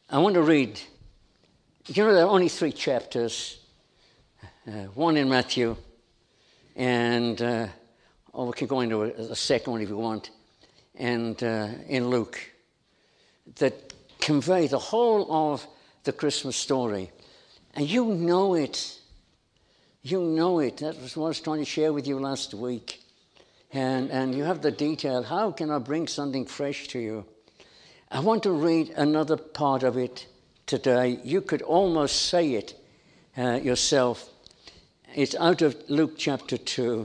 I want to read, there are only 3 chapters, one in Matthew, and we can go into a second one if you want, and in Luke, that convey the whole of the Christmas story. And you know it. You know it. That was what I was trying to share with you last week. And you have the detail. How can I bring something fresh to you? I want to read another part of it today. You could almost say it yourself. It's out of Luke chapter 2.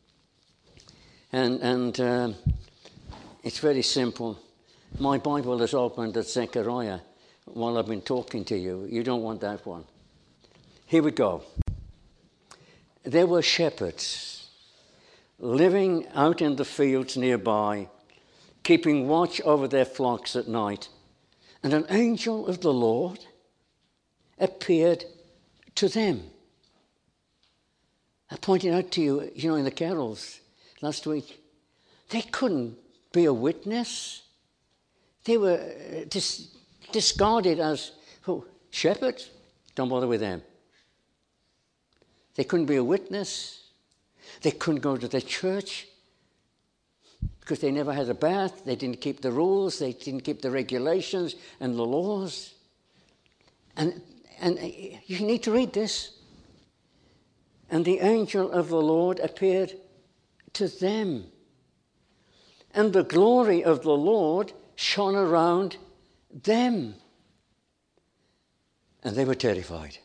And it's very simple. My Bible is opened at Zechariah while I've been talking to you. You don't want that one. Here we go. There were shepherds living out in the fields nearby, keeping watch over their flocks at night. And an angel of the Lord appeared to them. I pointed out to you, in the carols last week, they couldn't be a witness. They were discarded as shepherds. Don't bother with them. They couldn't be a witness. They couldn't go to the church because they never had a bath. They didn't keep the rules. They didn't keep the regulations and the laws. And you need to read this. And the angel of the Lord appeared to them. And the glory of the Lord shone around them. And they were terrified.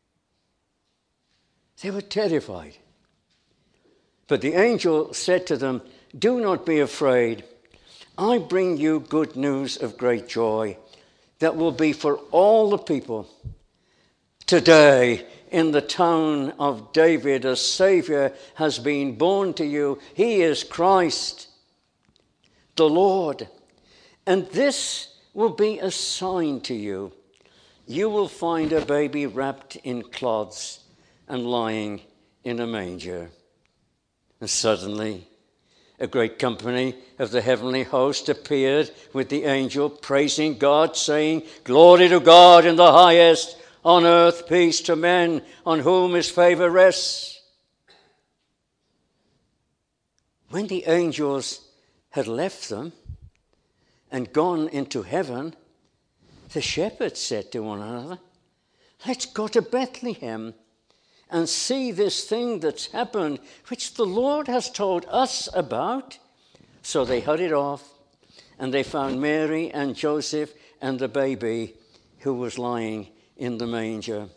They were terrified. But the angel said to them, "Do not be afraid. I bring you good news of great joy that will be for all the people. Today, in the town of David, a Savior has been born to you. He is Christ, the Lord. And this will be a sign to you. You will find a baby wrapped in cloths and lying in a manger." And suddenly, a great company of the heavenly host appeared with the angel, praising God, saying, "Glory to God in the highest, on earth peace to men on whom his favor rests." When the angels had left them and gone into heaven, the shepherds said to one another, "Let's go to Bethlehem and see this thing that's happened, which the Lord has told us about." So they hurried off, and they found Mary and Joseph and the baby who was lying in the manger.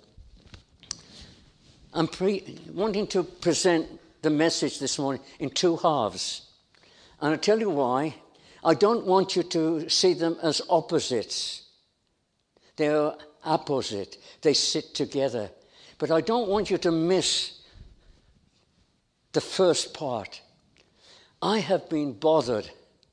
I'm wanting to present the message this morning in 2 halves. And I'll tell you why. I don't want you to see them as opposites. They are opposite. They sit together. But I don't want you to miss the first part. I have been bothered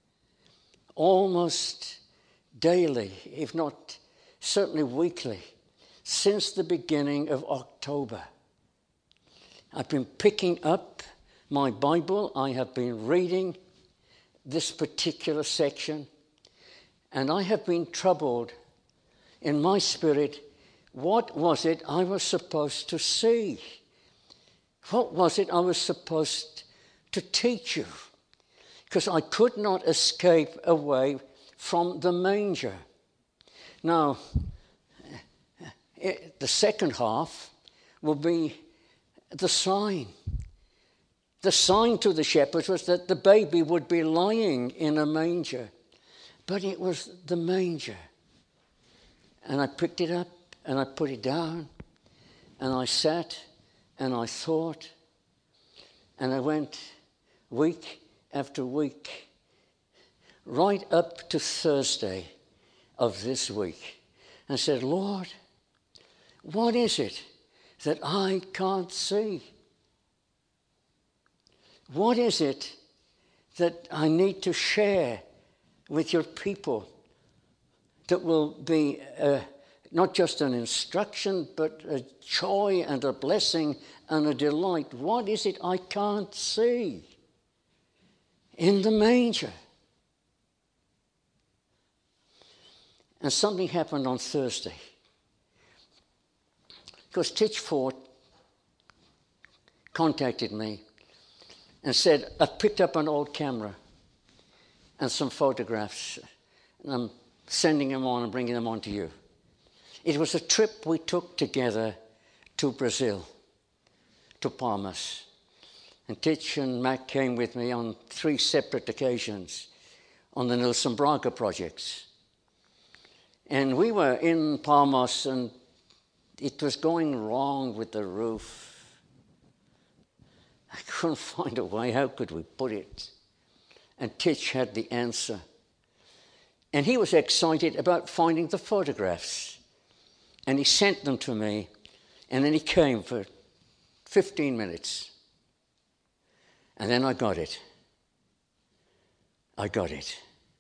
almost daily, if not certainly weekly, since the beginning of October. I've been picking up my Bible. I have been reading this particular section. And I have been troubled in my spirit. What was it I was supposed to see? What was it I was supposed to teach you? Because I could not escape away from the manger. Now, the second half will be the sign. The sign to the shepherds was that the baby would be lying in a manger. But it was the manger. And I picked it up and I put it down. And I sat and I thought. And I went week after week, right up to Thursday of this week, and said, "Lord, what is it that I can't see? What is it that I need to share with your people that will be not just an instruction, but a joy and a blessing and a delight? What is it I can't see in the manger?" And something happened on Thursday. Because Titchforth contacted me and said, I've picked up an old camera and some photographs, and I'm sending them on and bringing them on to you. It was a trip we took together to Brazil, to Palmas. And Titch and Mac came with me on 3 separate occasions on the Nelson Braga projects. And we were in Palmas, and it was going wrong with the roof. I couldn't find a way. How could we put it? And Titch had the answer. And he was excited about finding the photographs. And he sent them to me. And then he came for 15 minutes. And then I got it. I got it.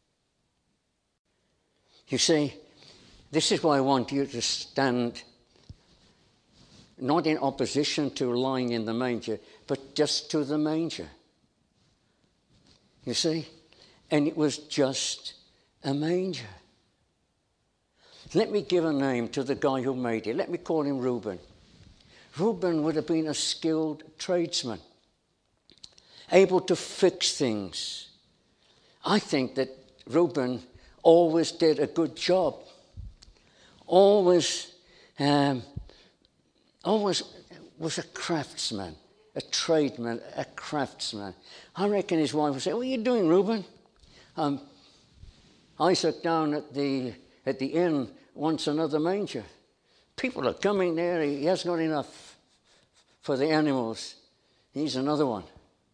You see, this is why I want you to stand not in opposition to lying in the manger, but just to the manger. You see? And it was just a manger. Let me give a name to the guy who made it. Let me call him Reuben. Reuben would have been a skilled tradesman, able to fix things. I think that Reuben always did a good job. Always was a craftsman, a tradesman, a craftsman. I reckon his wife would say, what are you doing, Reuben? Isaac down at the inn wants another manger. People are coming there. He hasn't got enough for the animals. He needs another one.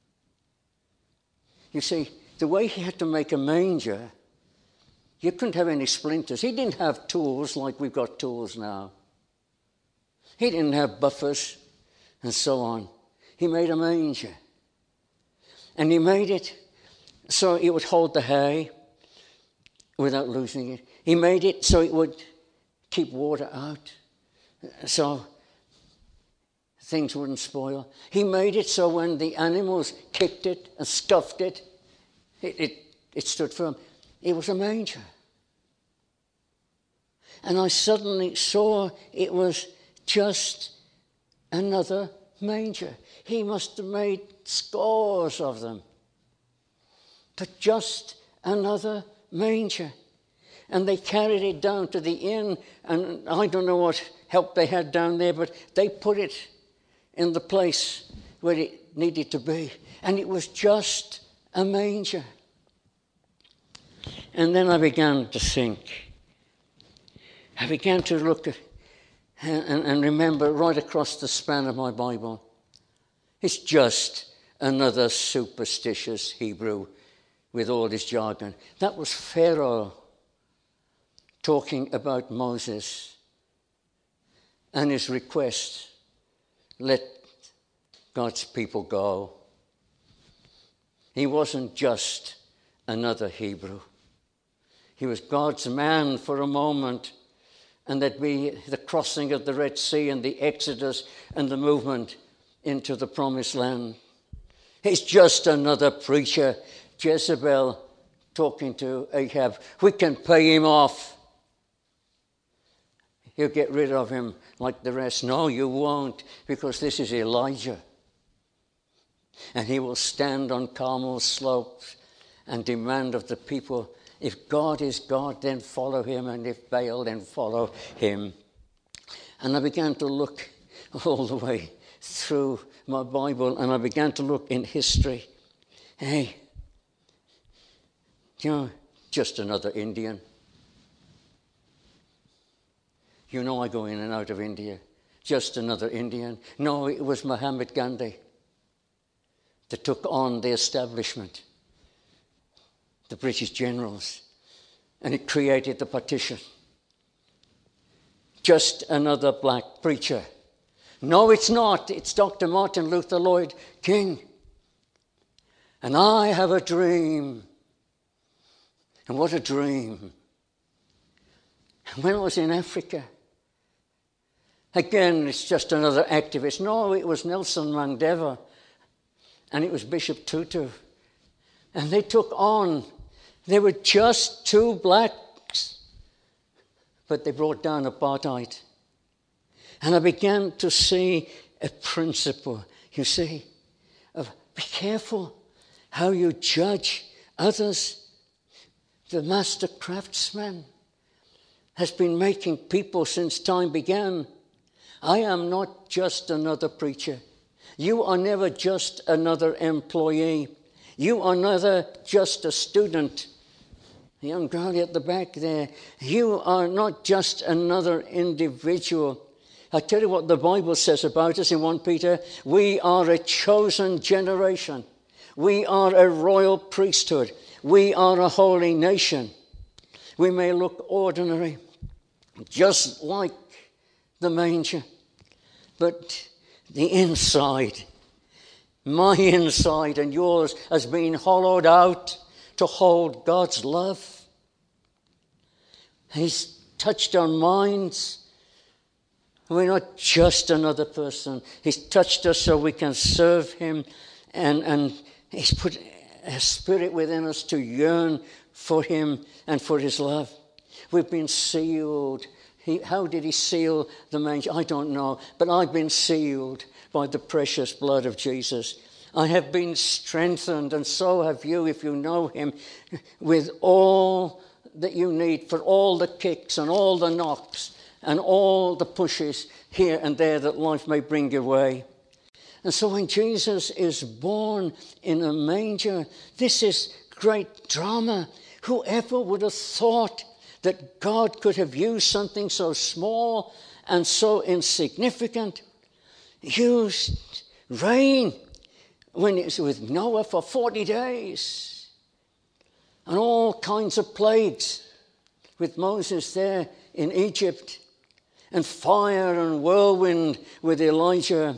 You see, the way he had to make a manger, you couldn't have any splinters. He didn't have tools like we've got tools now. He didn't have buffers and so on. He made a manger. And he made it so it would hold the hay without losing it. He made it so it would keep water out, so things wouldn't spoil. He made it so when the animals kicked it and scuffed it, it stood firm. It was a manger. And I suddenly saw it was just another manger. He must have made scores of them. But just another manger. And they carried it down to the inn, and I don't know what help they had down there, but they put it in the place where it needed to be. And it was just a manger. And then I began to think. I began to look at and remember right across the span of my Bible. It's just another superstitious Hebrew with all his jargon. That was Pharaoh talking about Moses and his request, let God's people go. He wasn't just another Hebrew. He was God's man for a moment, and there'd be the crossing of the Red Sea and the Exodus and the movement into the Promised Land. He's just another preacher. Jezebel talking to Ahab. We can pay him off. You'll get rid of him like the rest. No, you won't, because this is Elijah. And he will stand on Carmel's slopes and demand of the people, if God is God, then follow him, and if Baal, then follow him. And I began to look all the way through my Bible, and I began to look in history. Hey, just another Indian. You know I go in and out of India. Just another Indian. No, it was Mahatma Gandhi that took on the establishment, the British generals, and it created the partition. Just another black preacher. No, it's not. It's Dr. Martin Luther Lloyd King. And I have a dream. And what a dream. And when I was in Africa, again, it's just another activist. No, it was Nelson Mandela, and it was Bishop Tutu. And they took on, they were just two blacks but they brought down apartheid. And I began to see a principle, you see, of be careful how you judge others. The master craftsman has been making people since time began. I am not just another preacher. You are never just another employee. You are never just a student. The young girl at the back there. You are not just another individual. I tell you what the Bible says about us in 1 Peter. We are a chosen generation. We are a royal priesthood. We are a holy nation. We may look ordinary, just like the manger, but the inside, my inside and yours, has been hollowed out to hold God's love. He's touched our minds. We're not just another person. He's touched us so we can serve him, and he's put a spirit within us to yearn for him and for his love. We've been sealed. How did he seal the manger? I don't know, but I've been sealed by the precious blood of Jesus. I have been strengthened, and so have you, if you know him, with all that you need for all the kicks and all the knocks and all the pushes here and there that life may bring your way. And so when Jesus is born in a manger, this is great drama. Whoever would have thought that God could have used something so small and so insignificant, used rain when it was with Noah for 40 days, and all kinds of plagues with Moses there in Egypt, and fire and whirlwind with Elijah,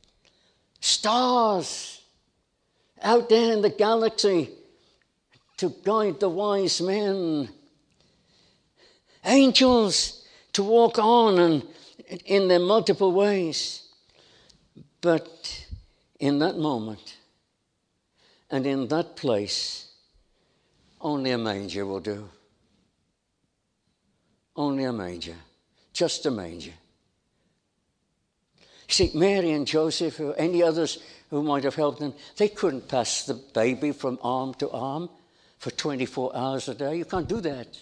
stars out there in the galaxy to guide the wise men, angels to walk on and in their multiple ways. But in that moment and in that place, only a manger will do. Only a manger. Just a manger. See, Mary and Joseph or any others who might have helped them, they couldn't pass the baby from arm to arm for 24 hours a day. You can't do that.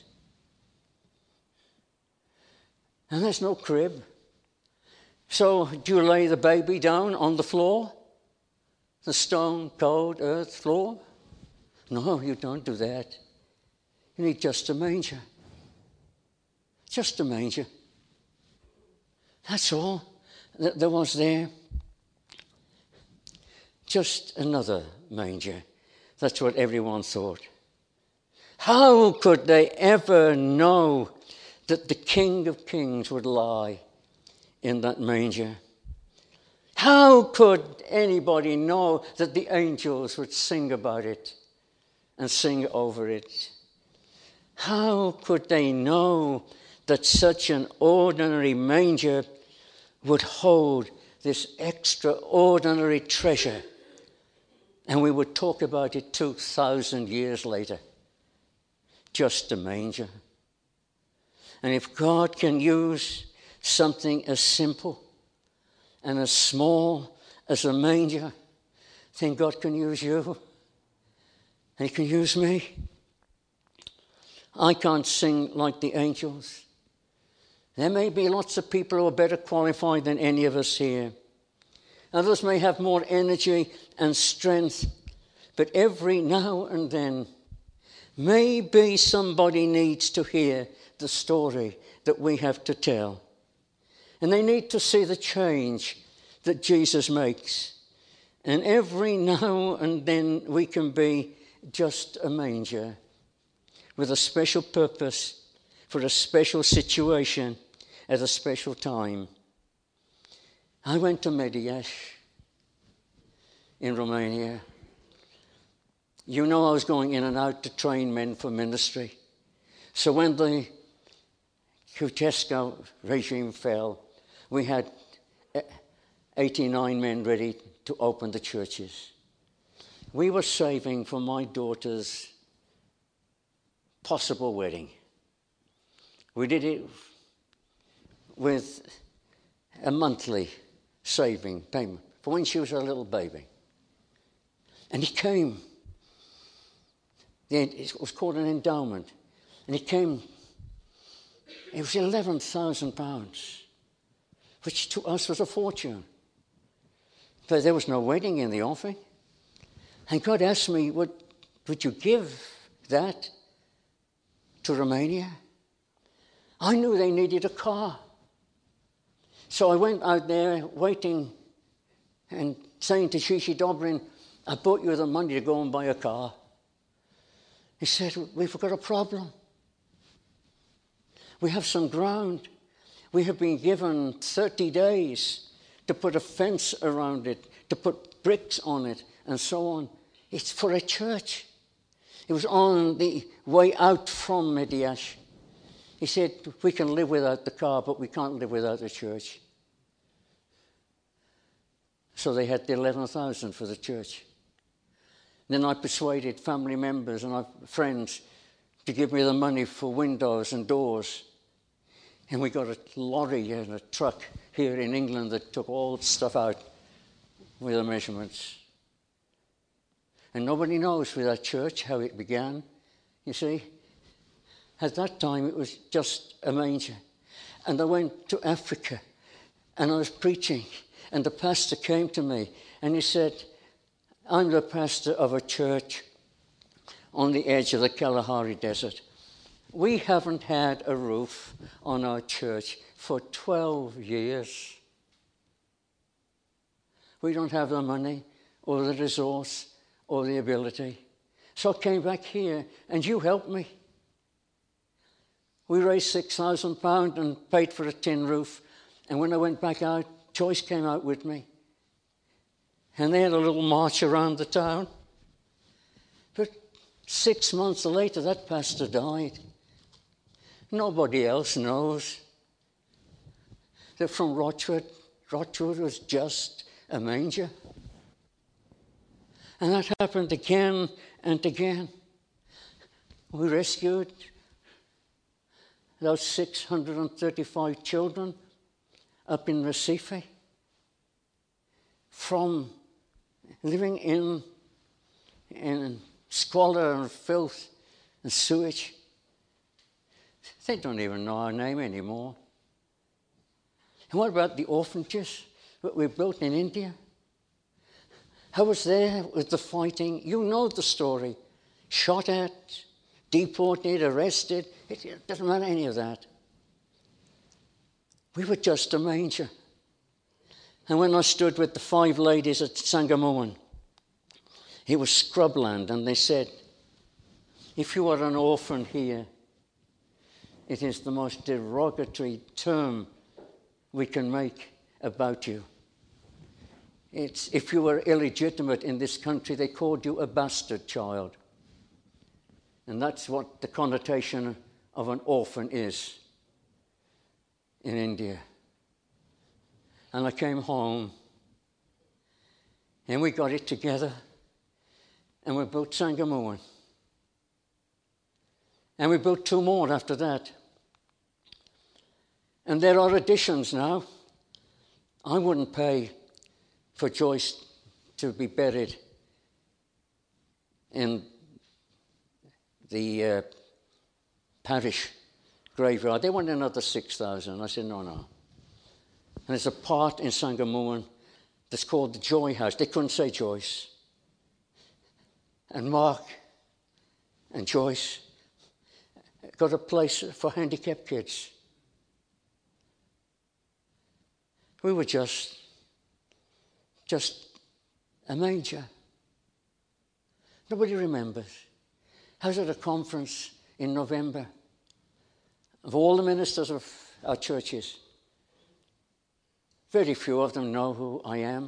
And there's no crib. So do you lay the baby down on the floor? The stone, cold earth floor? No, you don't do that. You need just a manger. Just a manger. That's all that there was there. Just another manger. That's what everyone thought. How could they ever know that the King of Kings would lie in that manger? How could anybody know that the angels would sing about it and sing over it? How could they know that such an ordinary manger would hold this extraordinary treasure? And we would talk about it 2,000 years later. Just a manger. And if God can use something as simple and as small as a manger, then God can use you. And he can use me. I can't sing like the angels. There may be lots of people who are better qualified than any of us here. Others may have more energy and strength. But every now and then, maybe somebody needs to hear the story that we have to tell. And they need to see the change that Jesus makes. And every now and then we can be just a manger with a special purpose for a special situation at a special time. I went to Mediaș in Romania. You know I was going in and out to train men for ministry. So when the Ceausescu regime fell, we had 89 men ready to open the churches. We were saving for my daughter's possible wedding. We did it with a monthly saving payment for when she was a little baby. And he came. It was called an endowment. And he came. It was £11,000, which to us was a fortune. But there was no wedding in the offing. And God asked me, would you give that to Romania? I knew they needed a car. So I went out there waiting and saying to Shishi Dobrin, I bought you the money to go and buy a car. He said, we've got a problem. We have some ground. We have been given 30 days to put a fence around it, to put bricks on it, and so on. It's for a church. It was on the way out from Mediash. He said, we can live without the car, but we can't live without the church. So they had the 11,000 for the church. Then I persuaded family members and our friends to give me the money for windows and doors. And we got a lorry and a truck here in England that took all the stuff out with the measurements. And nobody knows with that church how it began, you see. At that time, it was just a manger. And I went to Africa, and I was preaching, and the pastor came to me, and he said, I'm the pastor of a church on the edge of the Kalahari Desert. We haven't had a roof on our church for 12 years. We don't have the money or the resource or the ability. So I came back here, and you helped me. We raised £6,000 and paid for a tin roof. And when I went back out, Joyce came out with me. And they had a little march around the town. But 6 months later, that pastor died. Nobody else knows that from Rochford was just a manger. And that happened again and again. We rescued those 635 children up in Recife from living in squalor and filth and sewage. They don't even know our name anymore. And what about the orphanages that we built in India? I was there with the fighting. You know the story. Shot at, deported, arrested. It doesn't matter any of that. We were just a manger. And when I stood with the 5 ladies at Sangamoan, it was scrubland, and they said, if you are an orphan here, it is the most derogatory term we can make about you. It's, if you were illegitimate in this country, they called you a bastard child. And that's what the connotation of an orphan is in India. And I came home, and we got it together, and we built Sangamoan. And we built 2 more after that. And there are additions now. I wouldn't pay for Joyce to be buried in the parish graveyard. They want another 6,000. I said, no. And there's a part in Sangamoan that's called the Joy House. They couldn't say Joyce. And Mark and Joyce got a place for handicapped kids. We were just a manger. Nobody remembers. I was at a conference in November of all the ministers of our churches. Very few of them know who I am.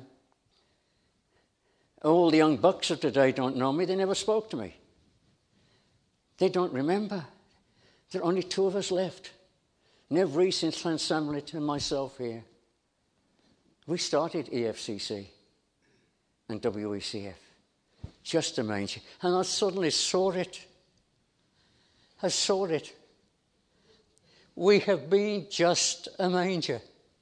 All the young bucks of today don't know me. They never spoke to me. They don't remember. There are only 2 of us left. Nev Rees in Llansamlet and myself here. We started EFCC and WECF. Just a manger. And I suddenly saw it. I saw it. we have been just a manger.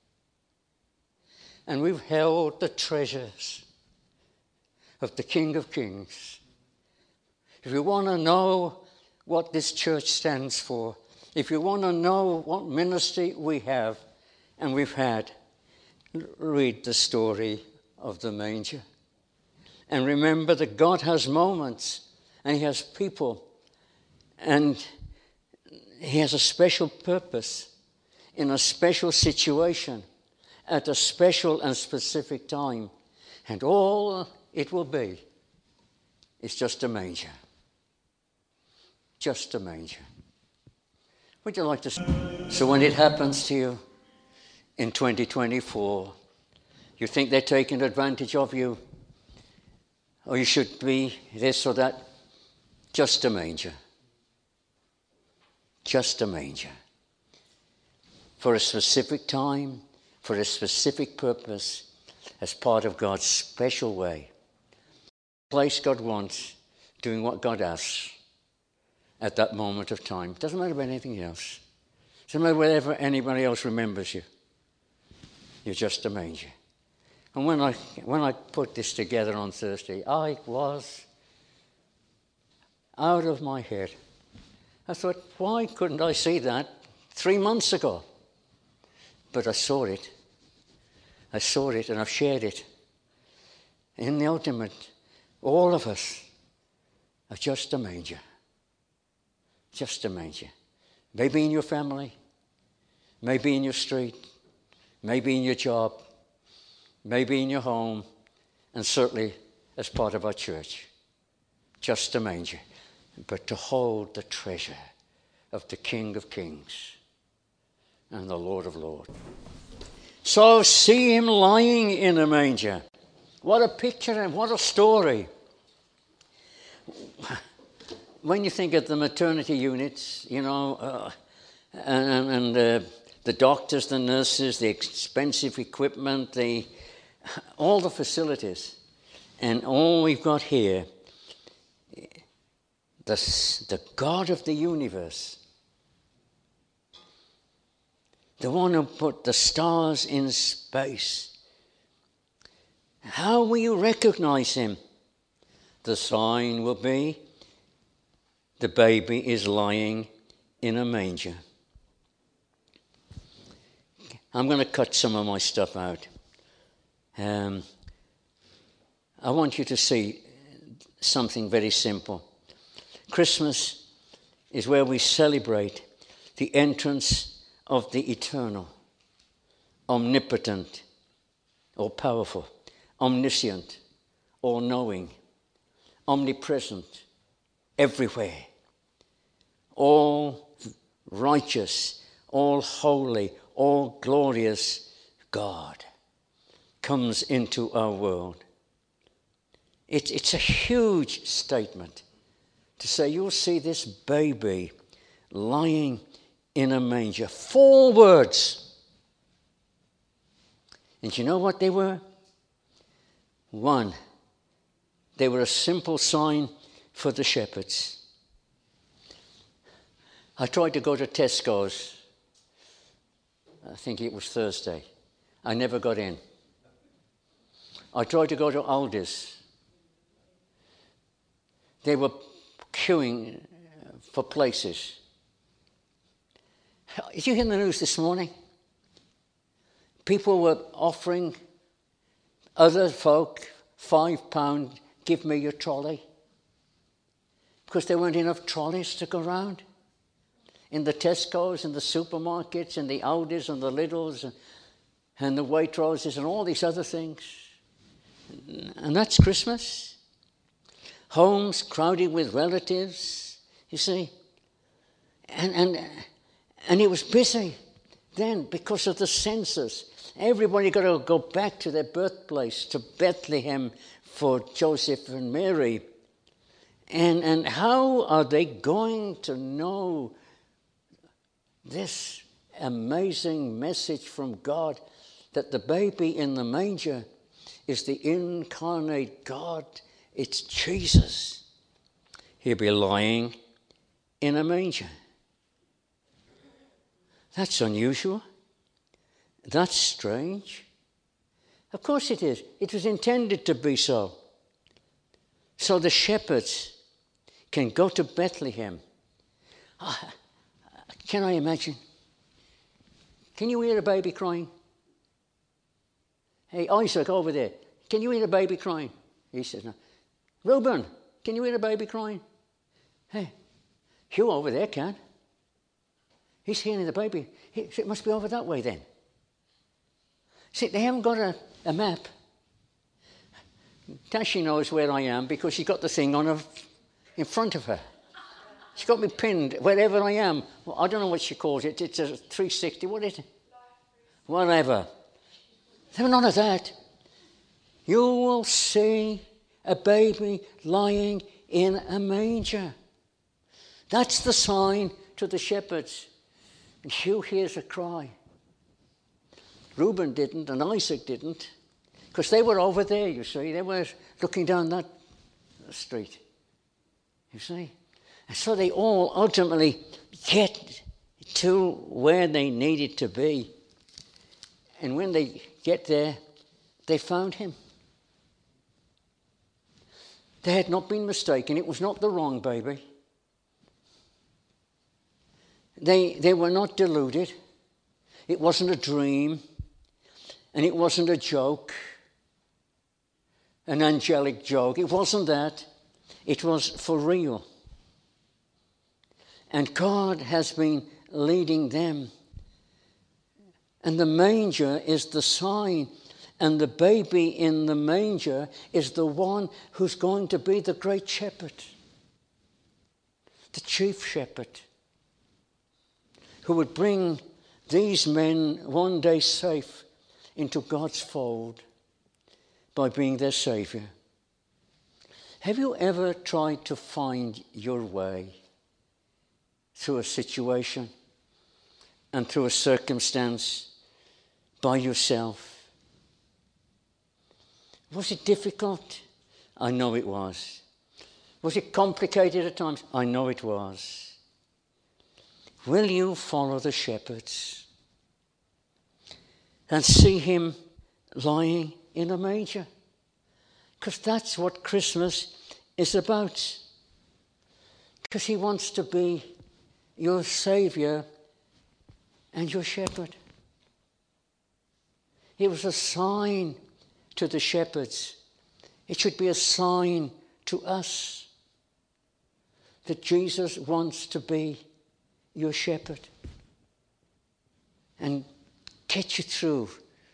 And we've held the treasures of the King of Kings. If you want to know what this church stands for, if you want to know what ministry we have and we've had, read the story of the manger. And remember that God has moments and He has people and He has a special purpose in a special situation at a special and specific time. And all it will be is just a manger. Just a manger. Would you like to? So when it happens to you in 2024, you think they're taking advantage of you, or you should be this or that, just a manger. Just a manger. For a specific time, for a specific purpose, as part of God's special way. Place God wants, doing what God asks at that moment of time. Doesn't matter about anything else. Doesn't matter whether anybody else remembers you. You're just a manger. And when I put this together on Thursday, I was out of my head. I thought, why couldn't I see that 3 months ago? But I saw it. I saw it and I've shared it. In the ultimate, all of us are just a manger. Just a manger. Maybe in your family, maybe in your street, maybe in your job, maybe in your home, and certainly as part of our church. Just a manger. But to hold the treasure of the King of Kings and the Lord of Lords. So see Him lying in a manger. What a picture and what a story. When you think of the maternity units, and the doctors, the nurses, the expensive equipment, all the facilities, and all we've got here, the God of the universe, the one who put the stars in space. How will you recognize Him? The sign will be the baby is lying in a manger. I'm going to cut some of my stuff out. I want you to see something very simple. Christmas is where we celebrate the entrance of the eternal, omnipotent, all powerful, omniscient, all-knowing, omnipresent, everywhere, all righteous, all holy, all glorious God comes into our world. It's a huge statement to say you'll see this baby lying in a manger. 4 words. And you know what they were? 1, they were a simple sign for the shepherds. I tried to go to Tesco's. I think it was Thursday. I never got in. I tried to go to Aldi's. They were queuing for places. Did you hear the news this morning? People were offering other folk £5, give me your trolley. Because there weren't enough trolleys to go round. In the Tesco's, in the supermarkets, in the Aldi's and the Lidl's and the Waitroses and all these other things. And that's Christmas. Homes crowded with relatives, you see. And it was busy then because of the census. Everybody got to go back to their birthplace, to Bethlehem for Joseph and Mary. And how are they going to know this amazing message from God that the baby in the manger is the incarnate God? It's Jesus. He'll be lying in a manger. That's unusual. That's strange. Of course it is. It was intended to be so. So the shepherds can go to Bethlehem. Can I imagine? Can you hear a baby crying? Hey, Isaac, over there. Can you hear a baby crying? He says, no. Reuben, can you hear a baby crying? Hey, Hugh over there can. He's hearing the baby. It must be over that way then. See, they haven't got a map. Tashi knows where I am because she's got the thing on her in front of her. She's got me pinned wherever I am. Well, I don't know what she calls it. It's a 360. What is it? Whatever. There's none of that. You will see a baby lying in a manger. That's the sign to the shepherds. And Hugh hears a cry. Reuben didn't and Isaac didn't. Because they were over there, you see. They were looking down that street. You see. And so they all ultimately get to where they needed to be. And when they get there, they found him. They had not been mistaken. It was not the wrong baby. They were not deluded. It wasn't a dream. And it wasn't a joke. An angelic joke. It wasn't that. It was for real. And God has been leading them. And the manger is the sign. And the baby in the manger is the one who's going to be the great shepherd. The chief shepherd. Who would bring these men one day safe into God's fold by being their Saviour. Have you ever tried to find your way through a situation and through a circumstance by yourself? Was it difficult? I know it was. Was it complicated at times? I know it was. Will you follow the shepherds and see him lying in a manger? Because that's what Christmas is about. Because he wants to be your Saviour and your shepherd. It was a sign to the shepherds. It should be a sign to us that Jesus wants to be your shepherd and get you through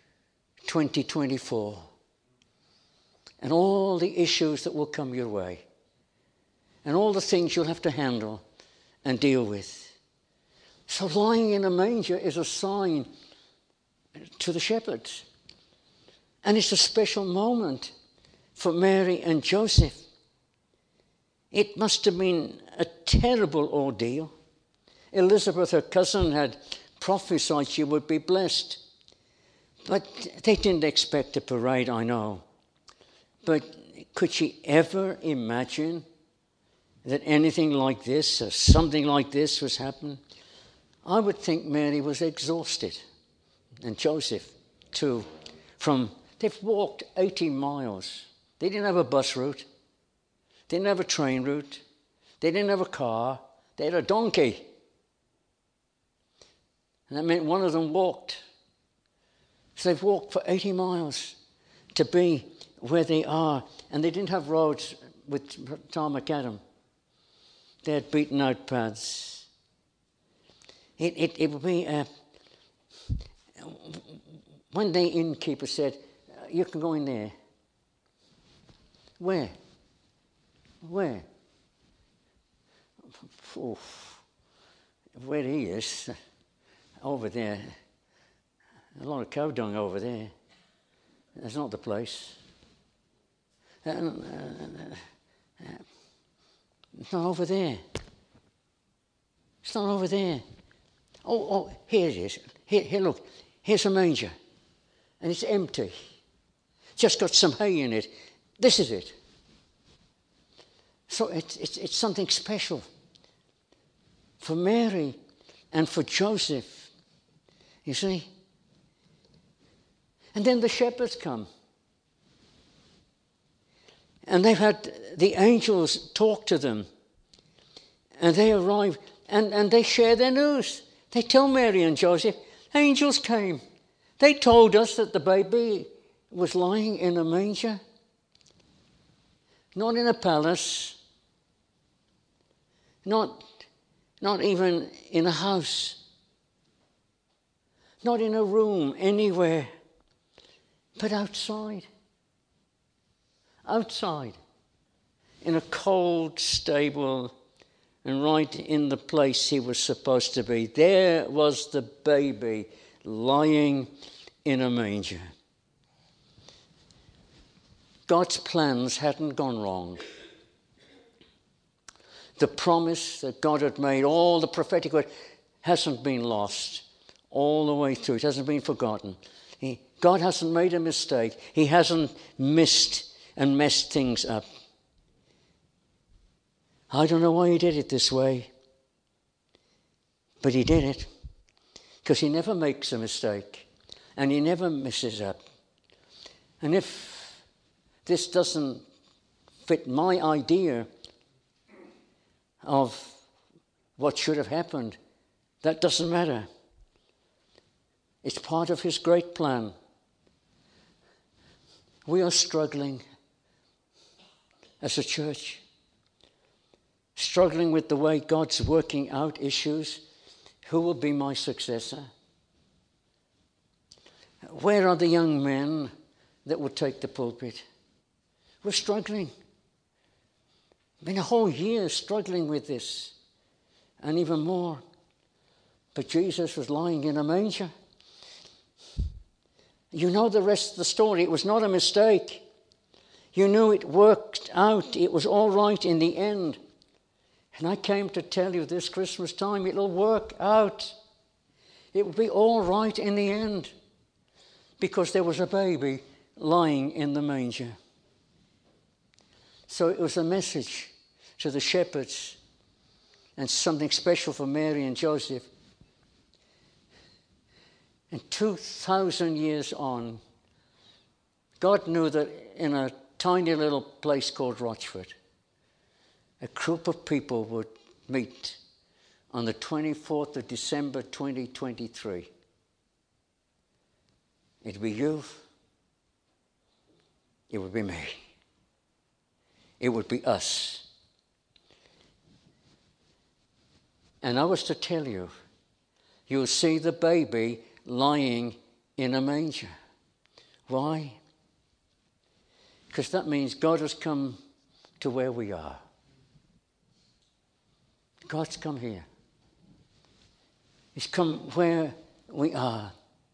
2024 and all the issues that will come your way and all the things you'll have to handle and deal with. So lying in a manger is a sign to the shepherds, and it's a special moment for Mary and Joseph. It must have been a terrible ordeal. Elizabeth, her cousin, had prophesied she would be blessed. But they didn't expect a parade, I know. But could she ever imagine that anything like this or something like this was happening? I would think Mary was exhausted. And Joseph, too. They've walked 80 miles. They didn't have a bus route. They didn't have a train route. They didn't have a car. They had a donkey. And that meant one of them walked. So they've walked for 80 miles to be where they are. And they didn't have roads with tarmac at them. They had beaten out paths. It would be... one day innkeeper said, you can go in there. Where? Oof. Where he is... over there, a lot of cow dung over there. That's not the place. It's not over there. It's not over there. Oh, here it is. Here, look. Here's a manger. And it's empty. Just got some hay in it. This is it. So it's something special for Mary and for Joseph. You see? And then the shepherds come. And they've had the angels talk to them. And they arrive and they share their news. They tell Mary and Joseph, angels came. They told us that the baby was lying in a manger. Not in a palace. Not even in a house. Not in a room anywhere. But outside. Outside. In a cold stable. And right in the place he was supposed to be. There was the baby lying in a manger. God's plans hadn't gone wrong. The promise that God had made, all the prophetic word, hasn't been lost all the way through. It hasn't been forgotten. God hasn't made a mistake. He hasn't missed and messed things up. I don't know why he did it this way, but he did it because he never makes a mistake and he never messes up. And if this doesn't fit my idea of what should have happened, that doesn't matter. It's part of his great plan. We are struggling as a church. Struggling with the way God's working out issues. Who will be my successor? Where are the young men that will take the pulpit? We're struggling. Been a whole year struggling with this. And even more. But Jesus was lying in a manger. You know the rest of the story. It was not a mistake. You knew it worked out. It was all right in the end. And I came to tell you this Christmas time, it'll work out. It will be all right in the end. Because there was a baby lying in the manger. So it was a message to the shepherds and something special for Mary and Joseph. And 2,000 years on, God knew that in a tiny little place called Rochford, a group of people would meet on the 24th of December 2023. It would be you. It would be me. It would be us. And I was to tell you, you'll see the baby lying in a manger. Why? Because that means God has come to where we are. God's come here. He's come where we are.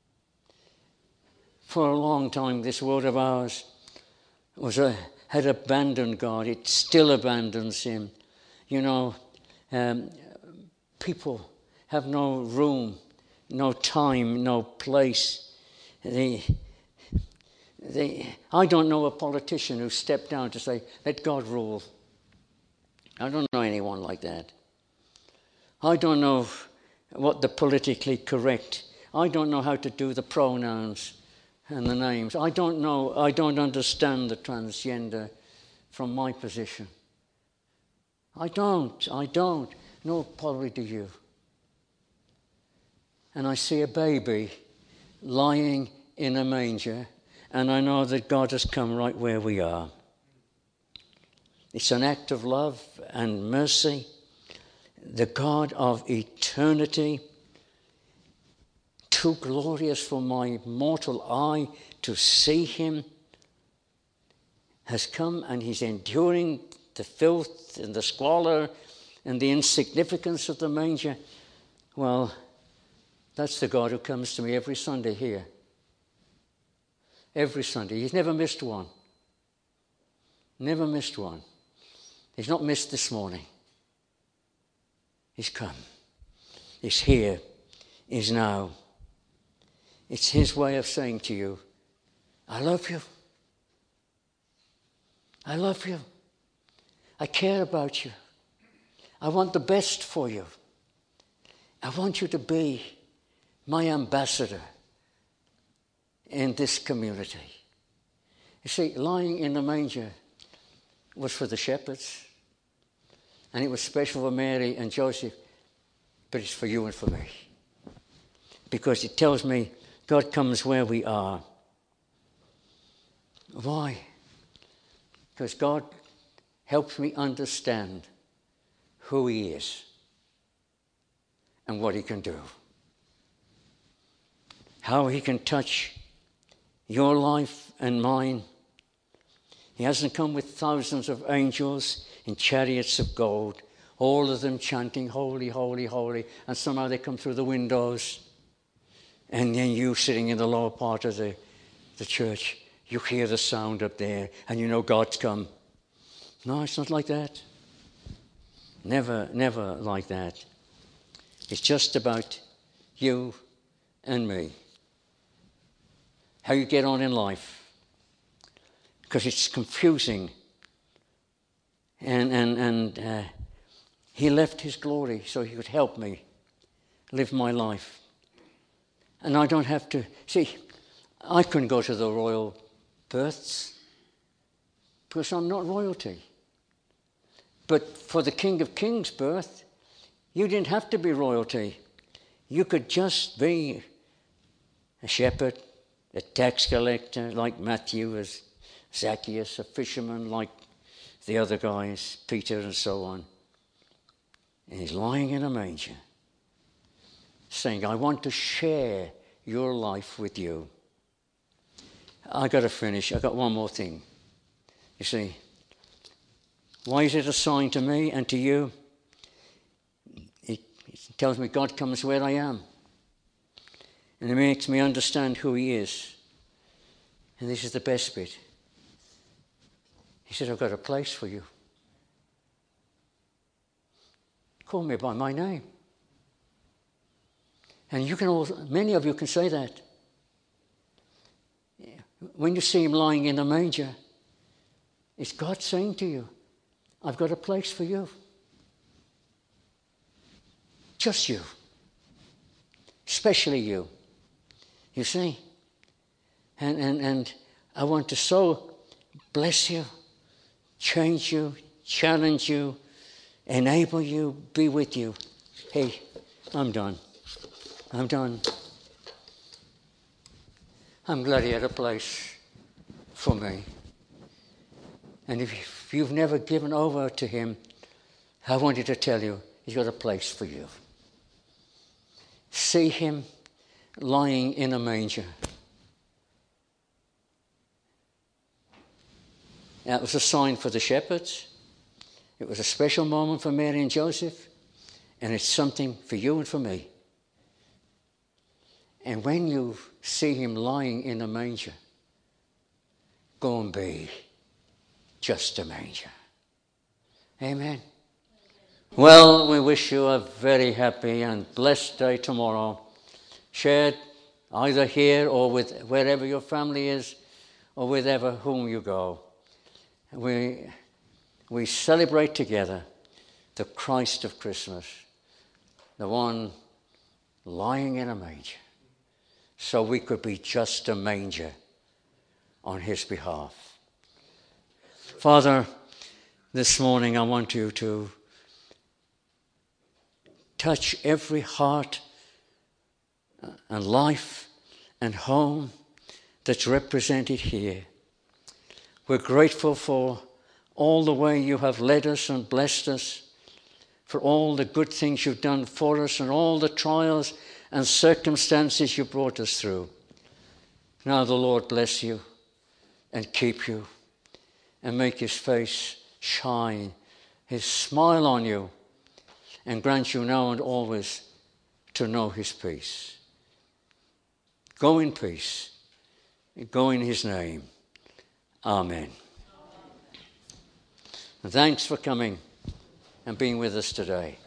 For a long time, this world of ours had abandoned God. It still abandons him. You know, people have no room, no time, no place. I don't know a politician who stepped down to say, let God rule. I don't know anyone like that. I don't know what the politically correct. I don't know how to do the pronouns and the names. I don't know. I don't understand the transgender from my position. I don't. Nor probably do you. And I see a baby lying in a manger, and I know that God has come right where we are. It's an act of love and mercy. The God of eternity, too glorious for my mortal eye to see him, has come, and he's enduring the filth and the squalor and the insignificance of the manger. Well, that's the God who comes to me every Sunday here. Every Sunday. He's never missed one. Never missed one. He's not missed this morning. He's come. He's here. He's now. It's his way of saying to you, I love you. I love you. I care about you. I want the best for you. I want you to be my ambassador in this community. You see, lying in the manger was for the shepherds, and it was special for Mary and Joseph, but it's for you and for me. Because it tells me God comes where we are. Why? Because God helps me understand who he is and what he can do. How he can touch your life and mine. He hasn't come with thousands of angels in chariots of gold, all of them chanting, holy, holy, holy, and somehow they come through the windows. And then you sitting in the lower part of the church, you hear the sound up there and you know God's come. No, it's not like that. Never, never like that. It's just about you and me. How you get on in life. Because it's confusing. And he left his glory so he could help me live my life. And I don't have to... See, I couldn't go to the royal births because I'm not royalty. But for the King of Kings' birth, you didn't have to be royalty. You could just be a shepherd, a tax collector like Matthew, as Zacchaeus, a fisherman like the other guys, Peter and so on. And he's lying in a manger, saying, I want to share your life with you. I got to finish. I got one more thing. You see, why is it a sign to me and to you? It tells me God comes where I am. And it makes me understand who he is. And this is the best bit. He said, I've got a place for you. Call me by my name. And you can all, many of you can say that. When you see him lying in a manger, it's God saying to you, I've got a place for you. Just you. Especially you. You see? And I want to so bless you, change you, challenge you, enable you, be with you. Hey, I'm done. I'm done. I'm glad he had a place for me. And if you've never given over to him, I wanted to tell you, he's got a place for you. See him lying in a manger. That was a sign for the shepherds. It was a special moment for Mary and Joseph. And it's something for you and for me. And when you see him lying in a manger, go and be just a manger. Amen. Well, we wish you a very happy and blessed day tomorrow. Shared either here or with wherever your family is or with ever whom you go. We celebrate together the Christ of Christmas, the one lying in a manger, so we could be just a manger on his behalf. Father, this morning I want you to touch every heart and life and home that's represented here. We're grateful for all the way you have led us and blessed us, for all the good things you've done for us and all the trials and circumstances you brought us through. Now the Lord bless you and keep you and make his face shine, his smile on you, and grant you now and always to know his peace. Go in peace. Go in his name. Amen. And thanks for coming and being with us today.